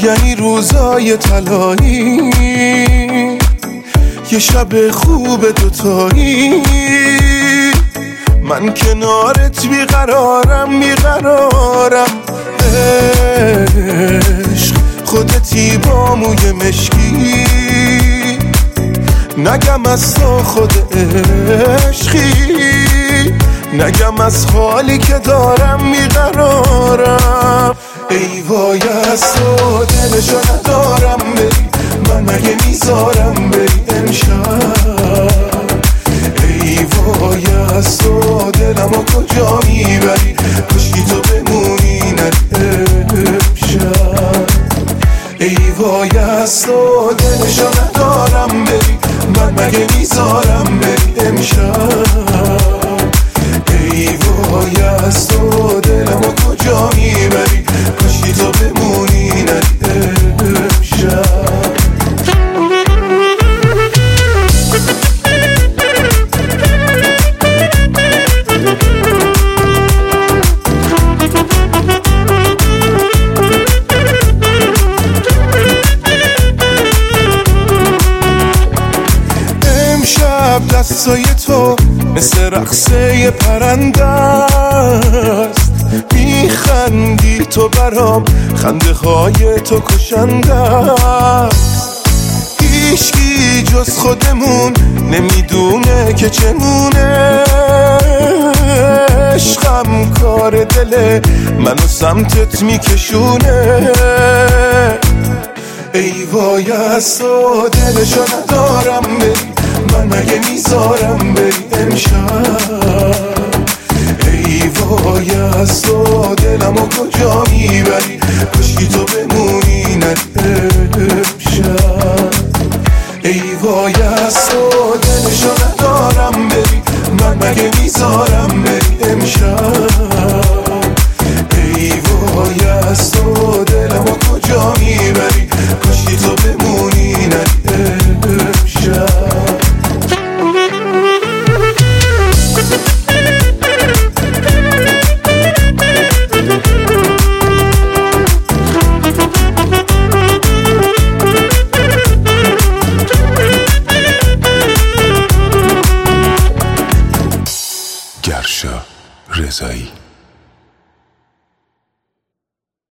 یعنی روزای طلایی، یه شب خوب دوتایی. من کنارت بیقرارم بیقرارم، عشق خودتی با موی مشکی، نگم از تو خود عشقی، نگم از حالی که دارم بیقرارم. ای وای از تو دلشو ندارم بری، من مگه میذارم بری امشب. ای وای از تو دلمو کجا میبری، کشکی تو بمونی نری امشب. ای وای از تو دلشو ندارم بری، من مگه میذارم بری امشب. ای وای از تو دلمو کجا میبری، کاشکی تو بمونی نری امشب. دستای تو مثل رقصه پرنده است، میخندی تو برام، خنده های تو کشنده است. هیچکی جز خودمون نمیدونه که چمونه، عشقم کار دل منو سمتت میکشونه. ای وای از تو دلشو ندارم بری، من مگه میذارم بری امشب. ای وای از تو دلمو کجا میبری، کاشکی تو بمونی نری امشب. ای وای از تو دلشو ندارم بری، من مگه میذارم بری امشب. ای وای از تو دلمو کجا میبری، کاشکی تو بمونی نری امشب. گرشا رضایی.